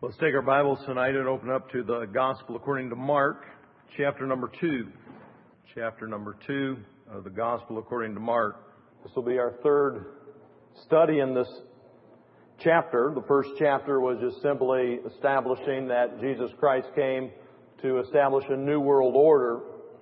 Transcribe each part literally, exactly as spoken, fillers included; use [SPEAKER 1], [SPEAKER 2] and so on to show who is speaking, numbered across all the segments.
[SPEAKER 1] Let's take our Bibles tonight and open up to the Gospel according to Mark, chapter number two. Chapter number two of the Gospel according to Mark. This will be our third study in this chapter. The first chapter was just simply establishing that Jesus Christ came to establish a new world order.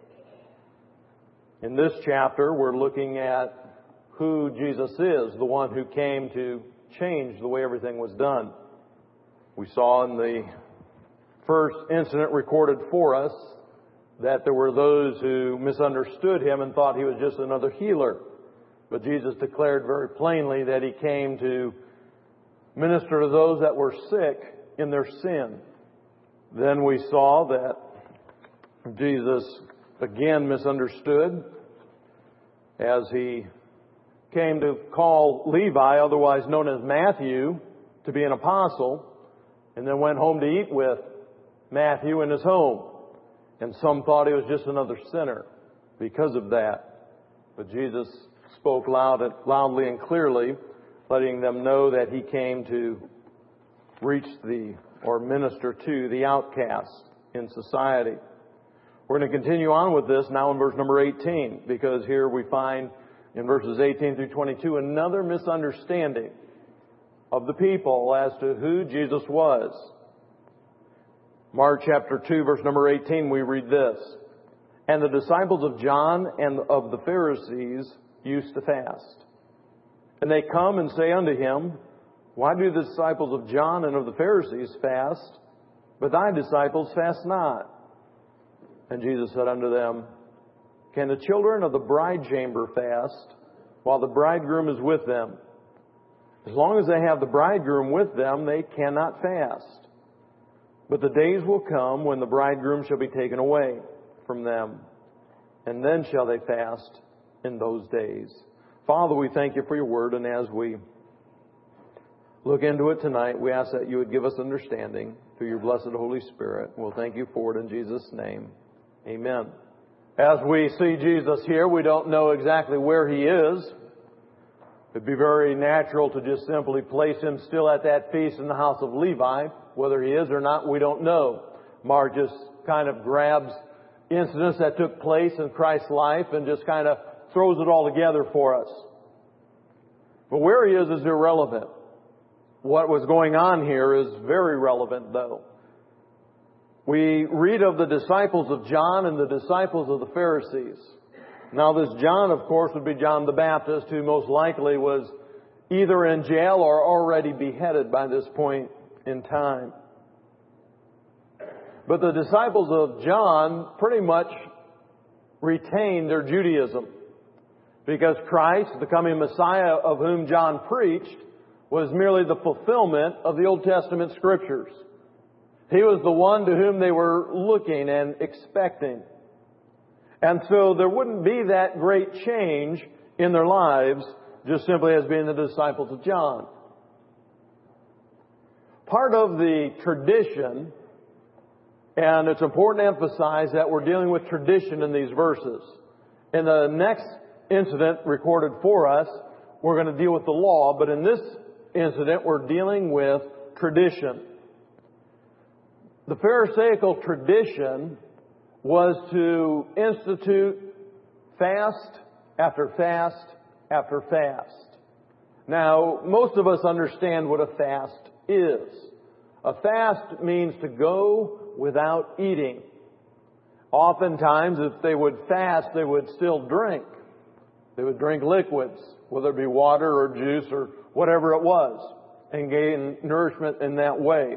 [SPEAKER 1] In this chapter, we're looking at who Jesus is, the one who came to change the way everything was done. We saw in the first incident recorded for us that there were those who misunderstood him and thought he was just another healer. But Jesus declared very plainly that he came to minister to those that were sick in their sin. Then we saw that Jesus again misunderstood as he came to call Levi, otherwise known as Matthew, to be an apostle, and then went home to eat with Matthew in his home. And some thought he was just another sinner because of that. But Jesus spoke loud, loudly and clearly, letting them know that he came to reach the, or minister to the outcast in society. We're going to continue on with this now in verse number eighteen, because here we find in verses eighteen through twenty-two another misunderstanding of the people as to who Jesus was. Mark chapter two, verse number eighteen, we read this. And the disciples of John and of the Pharisees used to fast. And they come and say unto him, Why do the disciples of John and of the Pharisees fast, but thy disciples fast not? And Jesus said unto them, Can the children of the bride chamber fast, while the bridegroom is with them? As long as they have the bridegroom with them, they cannot fast. But the days will come when the bridegroom shall be taken away from them, and then shall they fast in those days. Father, we thank you for your word, and as we look into it tonight, we ask that you would give us understanding through your blessed Holy Spirit. We'll thank you for it in Jesus' name. Amen. As we see Jesus here, we don't know exactly where he is. It'd be very natural to just simply place him still at that feast in the house of Levi. Whether he is or not, we don't know. Mark just kind of grabs incidents that took place in Christ's life and just kind of throws it all together for us. But where he is is irrelevant. What was going on here is very relevant, though. We read of the disciples of John and the disciples of the Pharisees. Now this John, of course, would be John the Baptist, who most likely was either in jail or already beheaded by this point in time. But the disciples of John pretty much retained their Judaism, because Christ, the coming Messiah of whom John preached, was merely the fulfillment of the Old Testament Scriptures. He was the one to whom they were looking and expecting. And so there wouldn't be that great change in their lives just simply as being the disciples of John. Part of the tradition, and it's important to emphasize that we're dealing with tradition in these verses. In the next incident recorded for us, we're going to deal with the law, but in this incident we're dealing with tradition. The Pharisaical tradition was to institute fast after fast after fast. Now, most of us understand what a fast is. A fast means to go without eating. Oftentimes, if they would fast, they would still drink. They would drink liquids, whether it be water or juice or whatever it was, and gain nourishment in that way.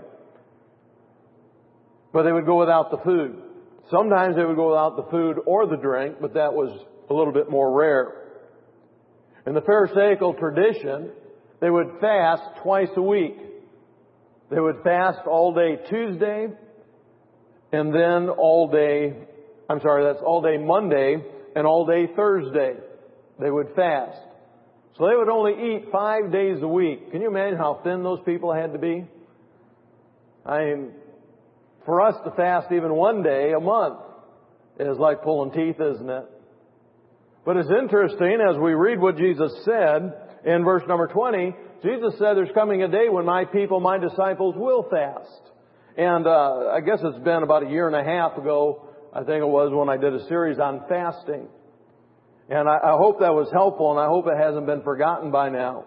[SPEAKER 1] But they would go without the food. Sometimes they would go without the food or the drink, but that was a little bit more rare. In the Pharisaical tradition, they would fast twice a week. They would fast all day Tuesday, and then all day, I'm sorry, that's all day Monday and all day Thursday. They would fast. So they would only eat five days a week. Can you imagine how thin those people had to be? I mean, for us to fast even one day a month is like pulling teeth, isn't it? But it's interesting as we read what Jesus said in verse number twenty. Jesus said there's coming a day when my people, my disciples, will fast. And uh, I guess it's been about a year and a half ago, I think it was, when I did a series on fasting. And I, I hope that was helpful, and I hope it hasn't been forgotten by now.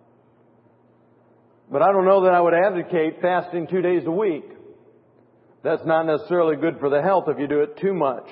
[SPEAKER 1] But I don't know that I would advocate fasting two days a week. That's not necessarily good for the health if you do it too much.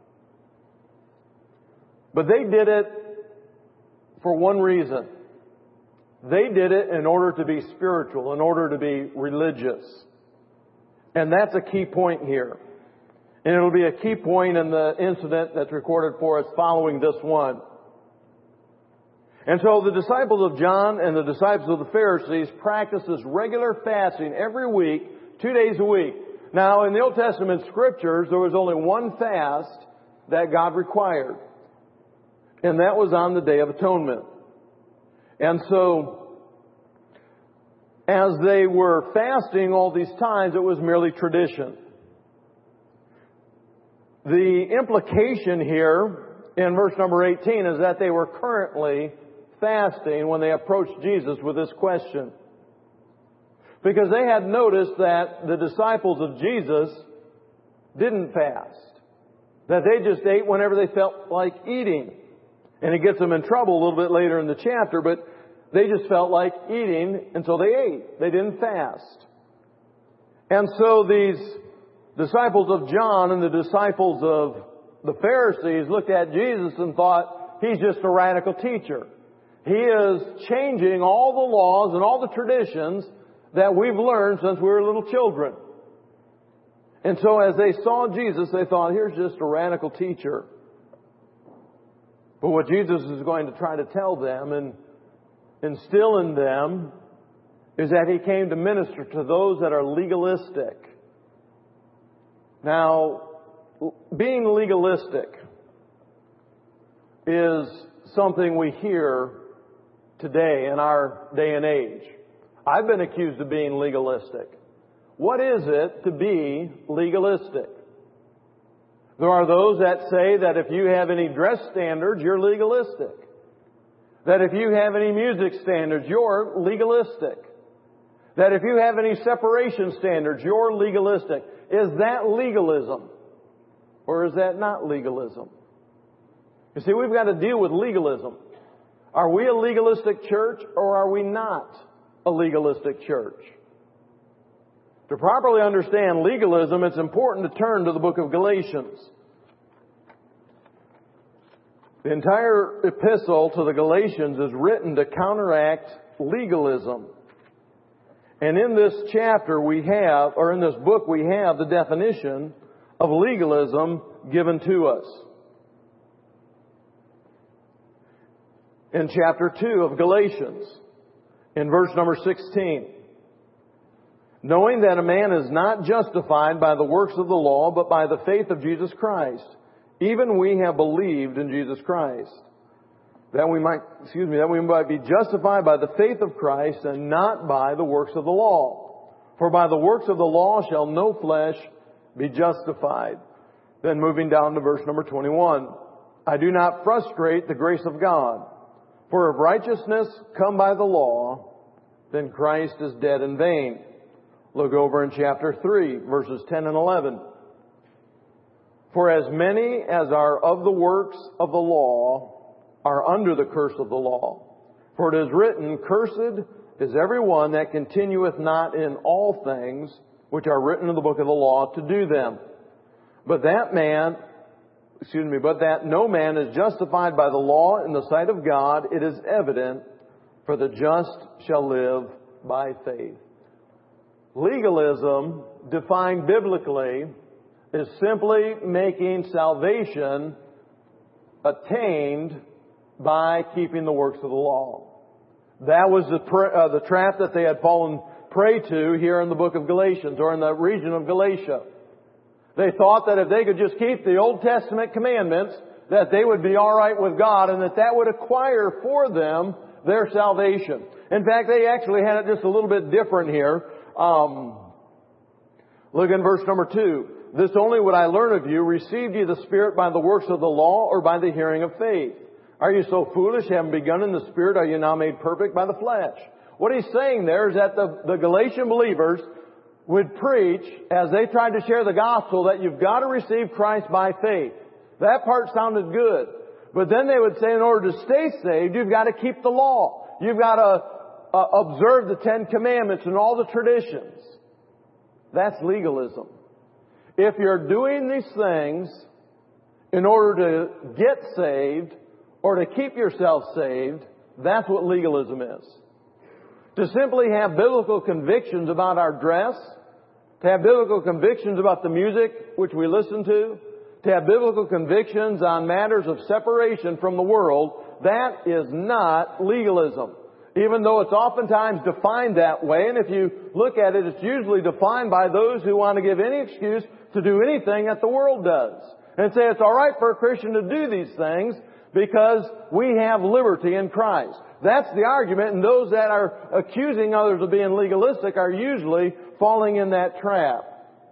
[SPEAKER 1] But they did it for one reason. They did it in order to be spiritual, in order to be religious. And that's a key point here. And it'll be a key point in the incident that's recorded for us following this one. And so the disciples of John and the disciples of the Pharisees practiced this regular fasting every week, two days a week. Now, in the Old Testament scriptures, there was only one fast that God required. And that was on the Day of Atonement. And so, as they were fasting all these times, it was merely tradition. The implication here in verse number eighteen is that they were currently fasting when they approached Jesus with this question. Because they had noticed that the disciples of Jesus didn't fast. That they just ate whenever they felt like eating. And it gets them in trouble a little bit later in the chapter, but they just felt like eating, and so they ate. They didn't fast. And so these disciples of John and the disciples of the Pharisees looked at Jesus and thought, he's just a radical teacher. He is changing all the laws and all the traditions that we've learned since we were little children. And so as they saw Jesus, they thought, here's just a radical teacher. But what Jesus is going to try to tell them and instill in them is that He came to minister to those that are legalistic. Now, being legalistic is something we hear today in our day and age. I've been accused of being legalistic. What is it to be legalistic? There are those that say that if you have any dress standards, you're legalistic. That if you have any music standards, you're legalistic. That if you have any separation standards, you're legalistic. Is that legalism? Or is that not legalism? You see, we've got to deal with legalism. Are we a legalistic church or are we not a legalistic church? To properly understand legalism, it's important to turn to the book of Galatians. The entire epistle to the Galatians is written to counteract legalism. And in this chapter we have, or in this book we have the definition of legalism given to us. In chapter two of Galatians, in verse number sixteen. Knowing that a man is not justified by the works of the law, but by the faith of Jesus Christ. Even we have believed in Jesus Christ. That we might, excuse me, that we might be justified by the faith of Christ and not by the works of the law. For by the works of the law shall no flesh be justified. Then moving down to verse number twenty-one. I do not frustrate the grace of God. For if righteousness come by the law, then Christ is dead in vain. Look over in chapter three, verses ten and eleven. For as many as are of the works of the law are under the curse of the law. For it is written, Cursed is every one that continueth not in all things which are written in the book of the law to do them. But that man, excuse me, but that no man is justified by the law in the sight of God, it is evident, for the just shall live by faith. Legalism, defined biblically, is simply making salvation attained by keeping the works of the law. That was the, uh, the trap that they had fallen prey to here in the book of Galatians, or in the region of Galatia. They thought that if they could just keep the Old Testament commandments, that they would be all right with God, and that that would acquire for them their salvation. In fact, they actually had it just a little bit different here. Um, look in verse number two. This only would I learn of you, received ye the Spirit by the works of the law, or by the hearing of faith? Are you so foolish, having begun in the Spirit, are you now made perfect by the flesh? What he's saying there is that the, the Galatian believers would preach, as they tried to share the gospel, that you've got to receive Christ by faith. That part sounded good. But then they would say in order to stay saved, you've got to keep the law. You've got to uh, observe the Ten Commandments and all the traditions. That's legalism. If you're doing these things in order to get saved or to keep yourself saved, that's what legalism is. To simply have biblical convictions about our dress, to have biblical convictions about the music which we listen to, to have biblical convictions on matters of separation from the world, that is not legalism. Even though it's oftentimes defined that way, and if you look at it, it's usually defined by those who want to give any excuse to do anything that the world does. And say it's all right for a Christian to do these things because we have liberty in Christ. That's the argument, and those that are accusing others of being legalistic are usually falling in that trap.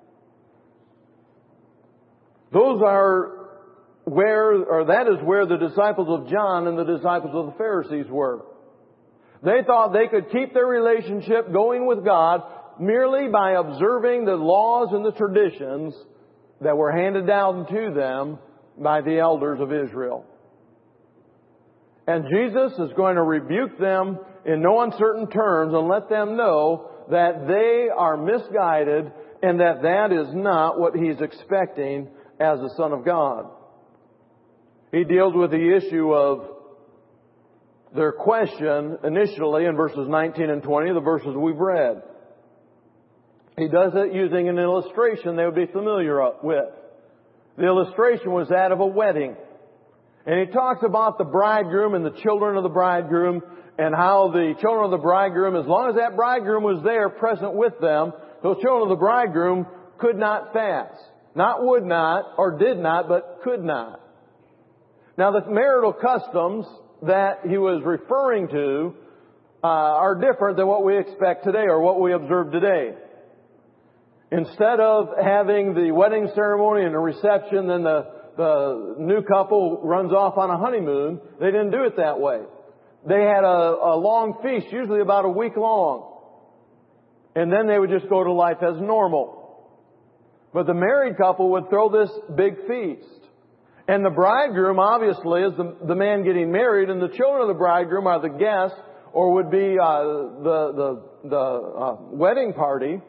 [SPEAKER 1] Those are where, or that is where the disciples of John and the disciples of the Pharisees were. They thought they could keep their relationship going with God merely by observing the laws and the traditions that were handed down to them by the elders of Israel. And Jesus is going to rebuke them in no uncertain terms and let them know that they are misguided and that that is not what He's expecting as the Son of God. He deals with the issue of their question initially in verses nineteen and twenty, the verses we've read. He does it using an illustration they would be familiar with. The illustration was that of a wedding. And he talks about the bridegroom and the children of the bridegroom and how the children of the bridegroom, as long as that bridegroom was there present with them, those children of the bridegroom could not fast. Not would not or did not, but could not. Now the marital customs that he was referring to uh, are different than what we expect today or what we observe today. Instead of having the wedding ceremony and the reception, then the, the new couple runs off on a honeymoon, they didn't do it that way. They had a, a long feast, usually about a week long. And then they would just go to life as normal. But the married couple would throw this big feast. And the bridegroom, obviously, is the, the man getting married, and the children of the bridegroom are the guests, or would be uh, the the, the uh, wedding party.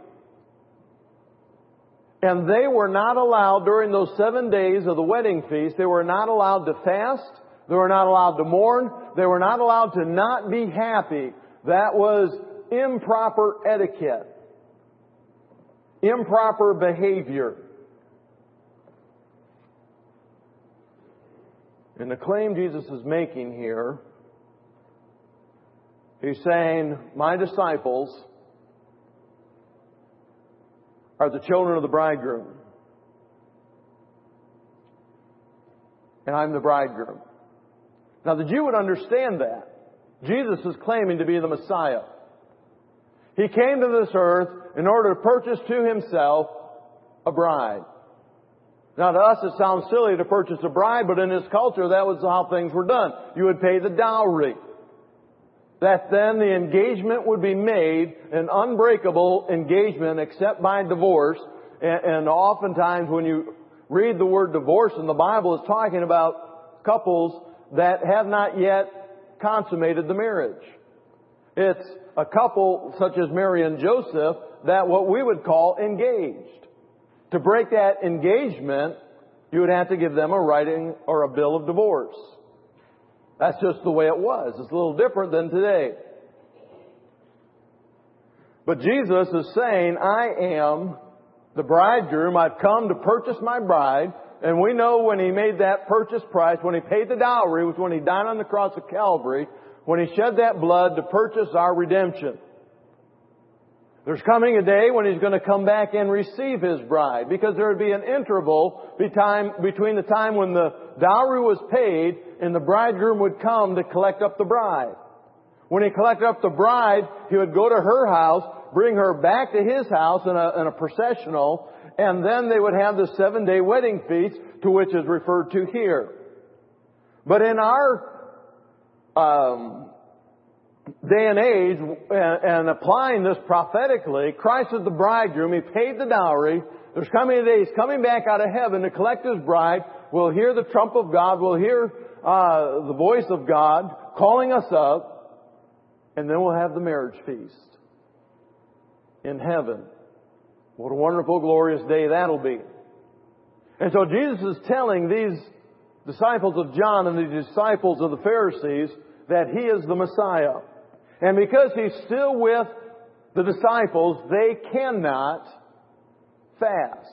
[SPEAKER 1] And they were not allowed, during those seven days of the wedding feast, they were not allowed to fast, they were not allowed to mourn, they were not allowed to not be happy. That was improper etiquette, improper behavior. And the claim Jesus is making here, He's saying, my disciples are the children of the bridegroom. And I'm the bridegroom. Now the Jew would understand that. Jesus is claiming to be the Messiah. He came to this earth in order to purchase to Himself a bride. Now to us it sounds silly to purchase a bride, but in His culture that was how things were done. You would pay the dowry. That then the engagement would be made, an unbreakable engagement except by divorce. And, and oftentimes when you read the word divorce in the Bible, it's talking about couples that have not yet consummated the marriage. It's a couple such as Mary and Joseph that what we would call engaged. To break that engagement, you would have to give them a writing or a bill of divorce. That's just the way it was. It's a little different than today. But Jesus is saying, I am the bridegroom. I've come to purchase my bride. And we know when He made that purchase price, when He paid the dowry, was when He died on the cross of Calvary, when He shed that blood to purchase our redemption. There's coming a day when He's going to come back and receive His bride, because there would be an interval between the time when the dowry was paid and the bridegroom would come to collect up the bride. When He collected up the bride, He would go to her house, bring her back to His house in a, in a processional, and then they would have the seven-day wedding feast, to which is referred to here. But in our um, day and age, and, and applying this prophetically, Christ is the bridegroom. He paid the dowry. There's coming a day He's coming back out of heaven to collect His bride. We'll hear the trump of God. We'll hear uh, the voice of God calling us up. And then we'll have the marriage feast in heaven. What a wonderful, glorious day that'll be. And so Jesus is telling these disciples of John and the disciples of the Pharisees that He is the Messiah. And because He's still with the disciples, they cannot fast.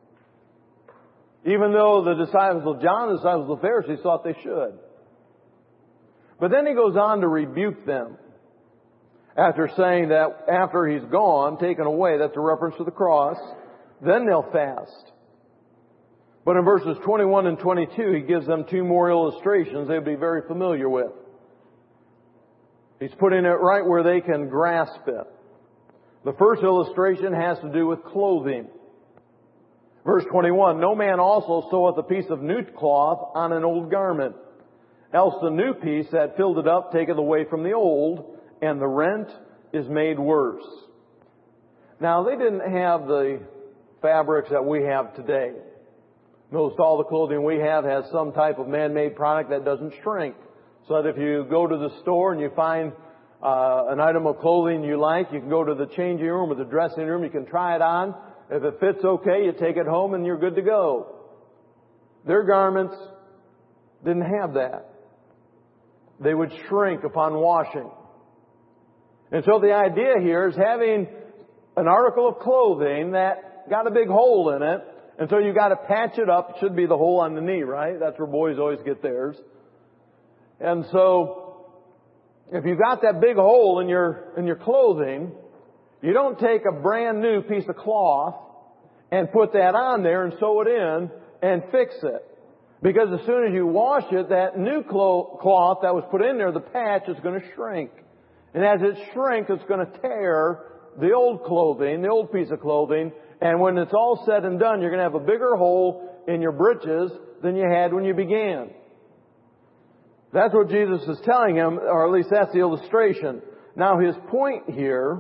[SPEAKER 1] Even though the disciples of John, the disciples of the Pharisees thought they should. But then He goes on to rebuke them. After saying that after He's gone, taken away, that's a reference to the cross, then they'll fast. But in verses twenty-one and twenty-two, He gives them two more illustrations they'll be very familiar with. He's putting it right where they can grasp it. The first illustration has to do with clothing. Verse twenty-one, no man also seweth a piece of new cloth on an old garment, else the new piece that filled it up taketh away from the old, and the rent is made worse. Now, they didn't have the fabrics that we have today. Most all the clothing we have has some type of man-made product that doesn't shrink. So that if you go to the store and you find uh, an item of clothing you like, you can go to the changing room or the dressing room, you can try it on. If it fits okay, you take it home and you're good to go. Their garments didn't have that. They would shrink upon washing. And so the idea here is having an article of clothing that got a big hole in it, and so you got to patch it up. It should be the hole on the knee, right? That's where boys always get theirs. And so if you got that big hole in your in your clothing, you don't take a brand new piece of cloth and put that on there and sew it in and fix it. Because as soon as you wash it, that new cloth that was put in there, the patch, is going to shrink. And as it shrinks, it's going to tear the old clothing, the old piece of clothing. And when it's all said and done, you're going to have a bigger hole in your breeches than you had when you began. That's what Jesus is telling him, or at least that's the illustration. Now, His point here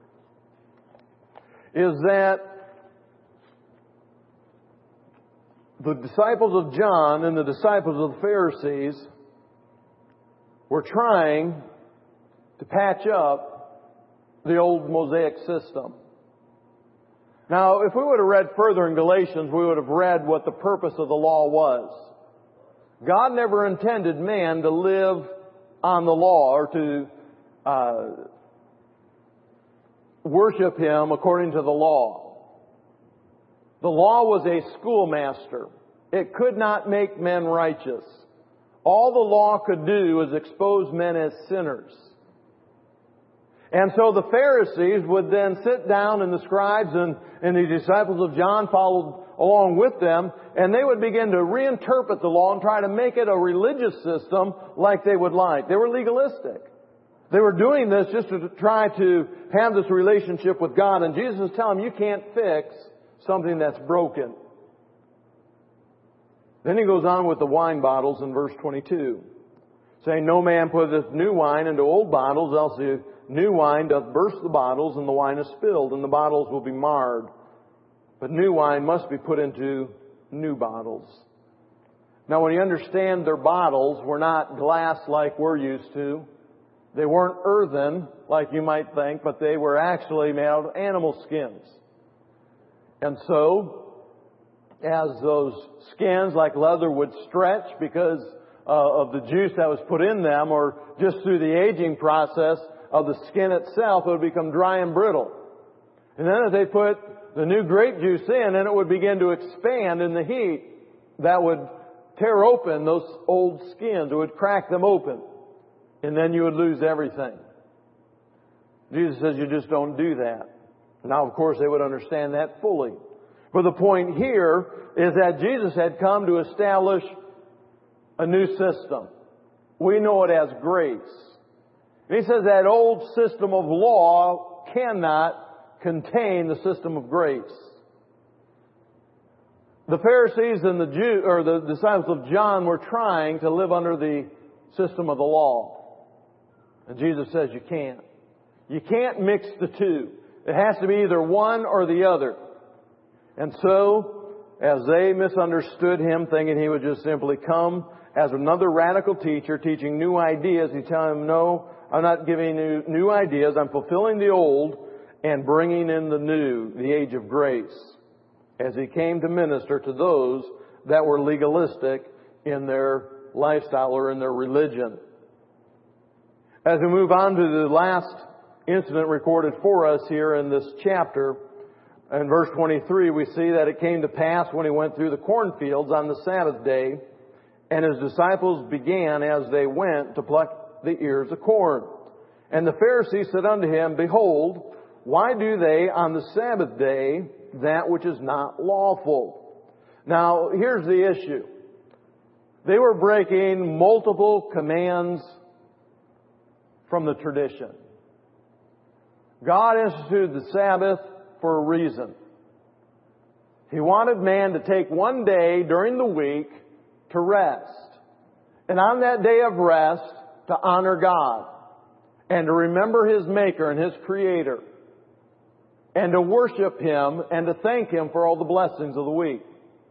[SPEAKER 1] is that the disciples of John and the disciples of the Pharisees were trying to patch up the old Mosaic system. Now, if we would have read further in Galatians, we would have read what the purpose of the law was. God never intended man to live on the law or to uh, worship Him according to the law. The law was a schoolmaster. It could not make men righteous. All the law could do was expose men as sinners. And so the Pharisees would then sit down, and the scribes and, and the disciples of John followed along with them, and they would begin to reinterpret the law and try to make it a religious system like they would like. They were legalistic. They were doing this just to try to have this relationship with God. And Jesus is telling them, you can't fix something that's broken. Then He goes on with the wine bottles in verse twenty-two, saying, no man putteth new wine into old bottles, else the new wine doth burst the bottles, and the wine is spilled, and the bottles will be marred. But new wine must be put into new bottles. Now, when you understand their bottles were not glass like we're used to. They weren't earthen like you might think, but they were actually made out of animal skins. And so, as those skins like leather would stretch because uh, of the juice that was put in them, or just through the aging process of the skin itself, it would become dry and brittle. And then as they put the new grape juice in, and it would begin to expand in the heat, that would tear open those old skins. It would crack them open. And then you would lose everything. Jesus says you just don't do that. Now, of course, they would understand that fully. But the point here is that Jesus had come to establish a new system. We know it as grace. And He says that old system of law cannot contain the system of grace. The Pharisees and the Jew, or the disciples of John were trying to live under the system of the law. And Jesus says you can't. You can't mix the two. It has to be either one or the other. And so, as they misunderstood Him, thinking He would just simply come as another radical teacher teaching new ideas, He telling them, no, I'm not giving you new ideas. I'm fulfilling the old and bringing in the new, the age of grace, as He came to minister to those that were legalistic in their lifestyle or in their religion. As we move on to the last incident recorded for us here in this chapter, in verse twenty-three, we see that it came to pass when He went through the cornfields on the Sabbath day, and His disciples began as they went to pluck the ears of corn. And the Pharisees said unto Him, Behold, why do they on the Sabbath day that which is not lawful? Now, here's the issue. They were breaking multiple commands from the tradition. God instituted the Sabbath for a reason. He wanted man to take one day during the week to rest. And on that day of rest, to honor God. And to remember His Maker and His Creator. And to worship Him and to thank Him for all the blessings of the week.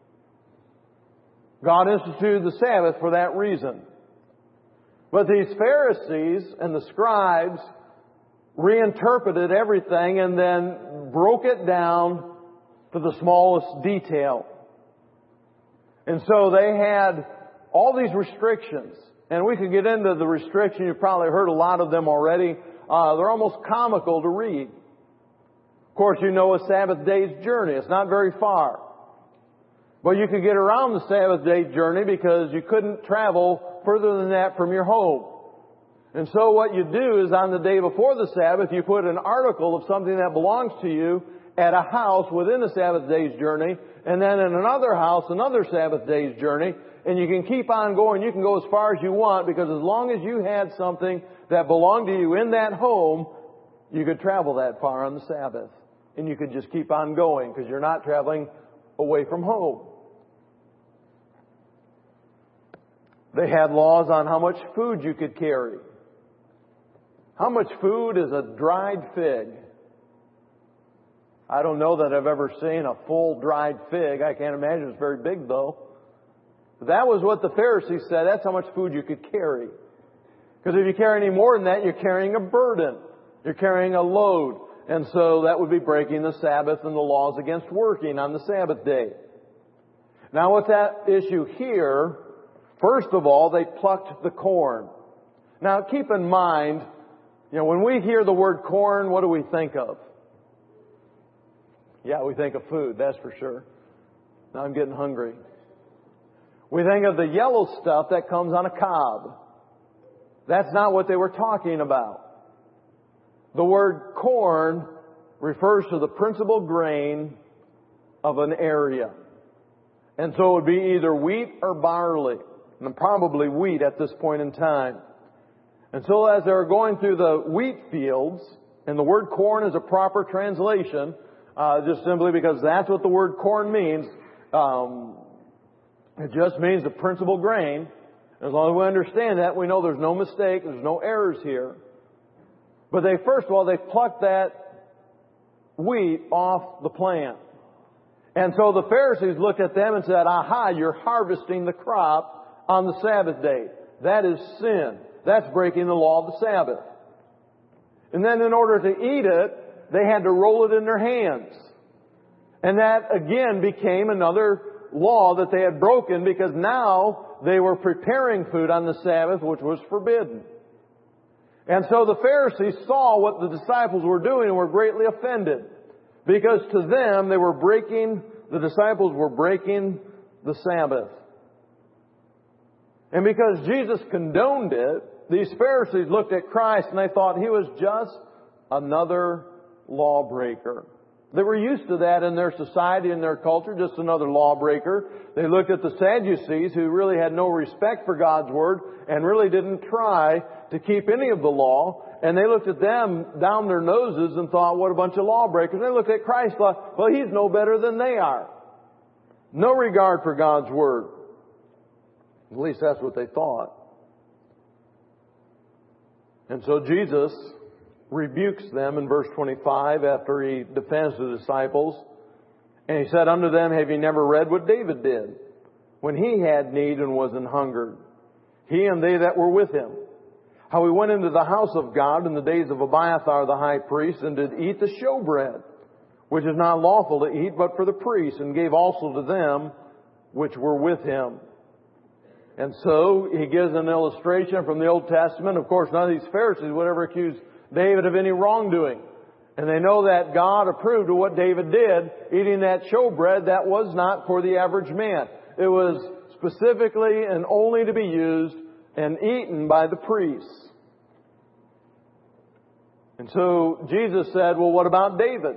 [SPEAKER 1] God instituted the Sabbath for that reason. But these Pharisees and the scribes reinterpreted everything and then broke it down to the smallest detail. And so they had all these restrictions. And we could get into the restrictions. You've probably heard a lot of them already. Uh, they're almost comical to read. Of course, you know a Sabbath day's journey. It's not very far. But you could get around the Sabbath day journey because you couldn't travel further than that from your home. And so what you do is on the day before the Sabbath, you put an article of something that belongs to you at a house within the Sabbath day's journey, and then in another house, another Sabbath day's journey, and you can keep on going. You can go as far as you want, because as long as you had something that belonged to you in that home, you could travel that far on the Sabbath. And you could just keep on going, because you're not traveling away from home. They had laws on how much food you could carry. How much food is a dried fig? I don't know that I've ever seen a full dried fig. I can't imagine it's very big, though. But that was what the Pharisees said. That's how much food you could carry. Because if you carry any more than that, you're carrying a burden. You're carrying a load. And so that would be breaking the Sabbath and the laws against working on the Sabbath day. Now with that issue here, first of all, they plucked the corn. Now keep in mind, you know, when we hear the word corn, what do we think of? Yeah, we think of food, that's for sure. Now I'm getting hungry. We think of the yellow stuff that comes on a cob. That's not what they were talking about. The word corn refers to the principal grain of an area. And so it would be either wheat or barley. And probably wheat at this point in time. And so as they were going through the wheat fields, and the word corn is a proper translation, uh, just simply because that's what the word corn means. Um, it just means the principal grain. As long as we understand that, we know there's no mistake, there's no errors here. But they, first of all, they plucked that wheat off the plant. And so the Pharisees looked at them and said, aha, you're harvesting the crop on the Sabbath day. That is sin. That's breaking the law of the Sabbath. And then in order to eat it, they had to roll it in their hands. And that again became another law that they had broken, because now they were preparing food on the Sabbath, which was forbidden. And so the Pharisees saw what the disciples were doing and were greatly offended. Because to them, they were breaking, the disciples were breaking the Sabbath. And because Jesus condoned it, these Pharisees looked at Christ and they thought He was just another lawbreaker. They were used to that in their society and their culture, just another lawbreaker. They looked at the Sadducees, who really had no respect for God's Word and really didn't try to keep any of the law. And they looked at them down their noses and thought, what a bunch of lawbreakers. And they looked at Christ and thought, well, He's no better than they are. No regard for God's Word. At least that's what they thought. And so Jesus rebukes them in verse twenty-five after he defends the disciples. And he said unto them, have ye never read what David did when he had need and was an hungered? He and they that were with him. How he went into the house of God in the days of Abiathar the high priest, and did eat the showbread, which is not lawful to eat but for the priests, and gave also to them which were with him. And so he gives an illustration from the Old Testament. Of course, none of these Pharisees would ever accuse David of any wrongdoing. And they know that God approved of what David did, eating that showbread that was not for the average man. It was specifically and only to be used and eaten by the priests. And so Jesus said, well, what about David?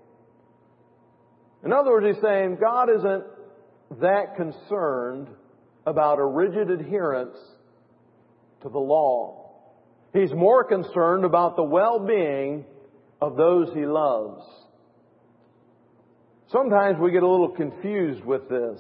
[SPEAKER 1] In other words, he's saying God isn't that concerned about a rigid adherence to the law. He's more concerned about the well-being of those he loves. Sometimes we get a little confused with this.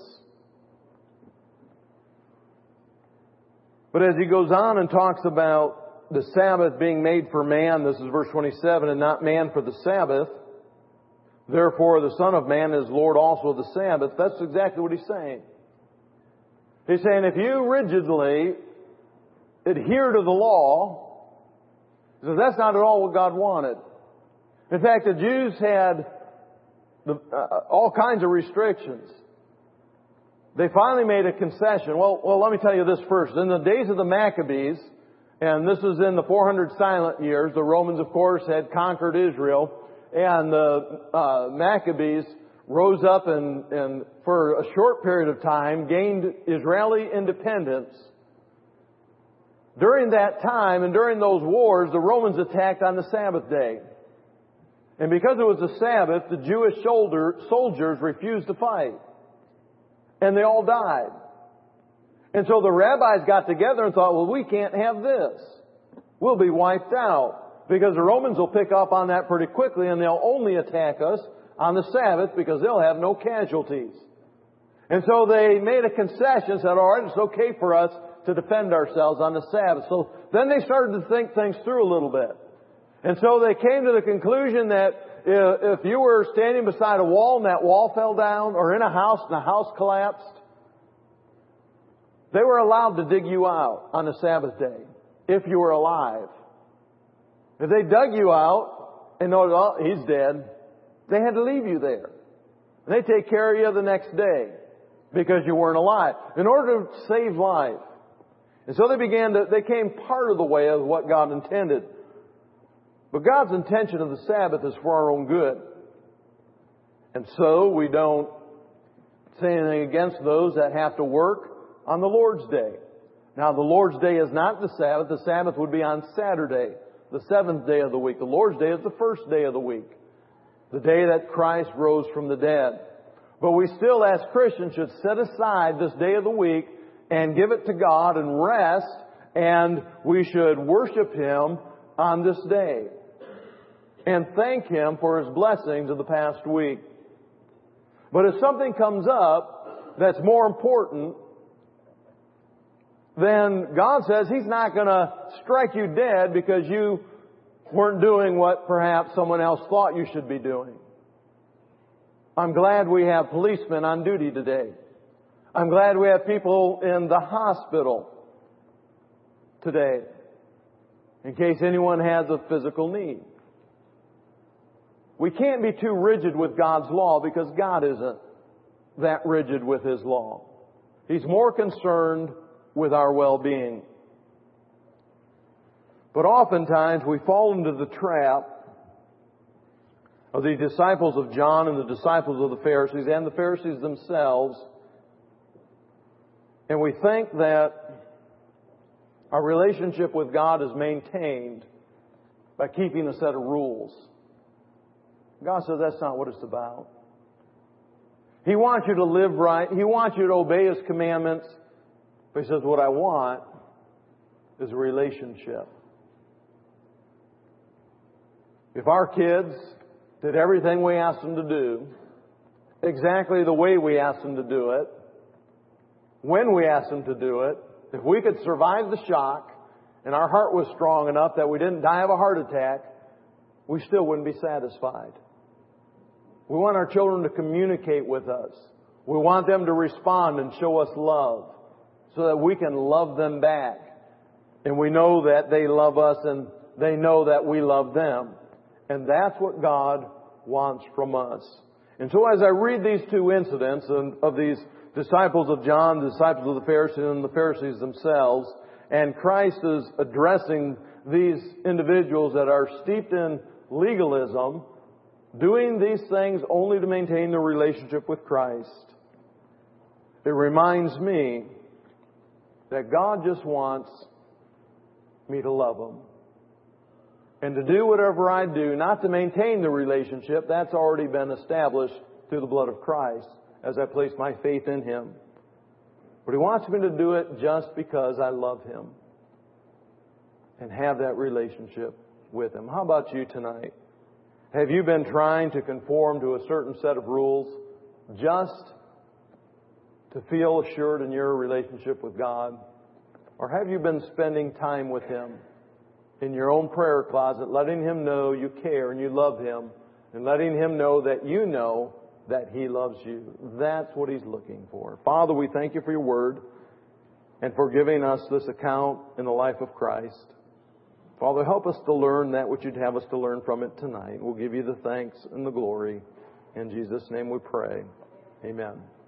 [SPEAKER 1] But as he goes on and talks about the Sabbath being made for man, this is verse twenty-seven, and not man for the Sabbath, therefore the Son of Man is Lord also of the Sabbath, that's exactly what he's saying. He's saying if you rigidly adhere to the law, he says that's not at all what God wanted. In fact, the Jews had the, uh, all kinds of restrictions. They finally made a concession. Well, well, let me tell you this first. In the days of the Maccabees, and this is in the four hundred silent years, the Romans, of course, had conquered Israel, and the uh, Maccabees rose up and, and for a short period of time gained Israeli independence. During that time and during those wars, the Romans attacked on the Sabbath day. And because it was the Sabbath, the Jewish soldier, soldiers refused to fight. And they all died. And so the rabbis got together and thought, well, we can't have this. We'll be wiped out. Because the Romans will pick up on that pretty quickly, and they'll only attack us on the Sabbath because they'll have no casualties. And so they made a concession, said, all right, it's okay for us to defend ourselves on the Sabbath. So then they started to think things through a little bit. And so they came to the conclusion that if you were standing beside a wall and that wall fell down, or in a house and the house collapsed, they were allowed to dig you out on the Sabbath day if you were alive. If they dug you out and noticed, oh, he's dead, they had to leave you there. And they take care of you the next day because you weren't alive in order to save life. And so they began to, they came part of the way of what God intended. But God's intention of the Sabbath is for our own good. And so we don't say anything against those that have to work on the Lord's Day. Now, the Lord's Day is not the Sabbath. The Sabbath would be on Saturday, the seventh day of the week. The Lord's Day is the first day of the week, the day that Christ rose from the dead. But we still, as Christians, should set aside this day of the week and give it to God and rest, and we should worship Him on this day and thank Him for His blessings of the past week. But if something comes up that's more important, then God says He's not going to strike you dead because you weren't doing what perhaps someone else thought you should be doing. I'm glad we have policemen on duty today. I'm glad we have people in the hospital today in case anyone has a physical need. We can't be too rigid with God's law because God isn't that rigid with His law. He's more concerned with our well-being. But oftentimes we fall into the trap of the disciples of John and the disciples of the Pharisees and the Pharisees themselves, and we think that our relationship with God is maintained by keeping a set of rules. God says that's not what it's about. He wants you to live right. He wants you to obey His commandments. But He says, what I want is a relationship. If our kids did everything we asked them to do, exactly the way we asked them to do it, when we asked them to do it, if we could survive the shock and our heart was strong enough that we didn't die of a heart attack, we still wouldn't be satisfied. We want our children to communicate with us. We want them to respond and show us love so that we can love them back. And we know that they love us and they know that we love them. And that's what God wants from us. And so as I read these two incidents of these disciples of John, the disciples of the Pharisees, and the Pharisees themselves, and Christ is addressing these individuals that are steeped in legalism, doing these things only to maintain their relationship with Christ, it reminds me that God just wants me to love Him. And to do whatever I do, not to maintain the relationship, that's already been established through the blood of Christ as I place my faith in Him. But He wants me to do it just because I love Him and have that relationship with Him. How about you tonight? Have you been trying to conform to a certain set of rules just to feel assured in your relationship with God? Or have you been spending time with Him in your own prayer closet, letting Him know you care and you love Him, and letting Him know that you know that He loves you? That's what He's looking for. Father, we thank You for Your Word and for giving us this account in the life of Christ. Father, help us to learn that which You'd have us to learn from it tonight. We'll give You the thanks and the glory. In Jesus' name we pray. Amen.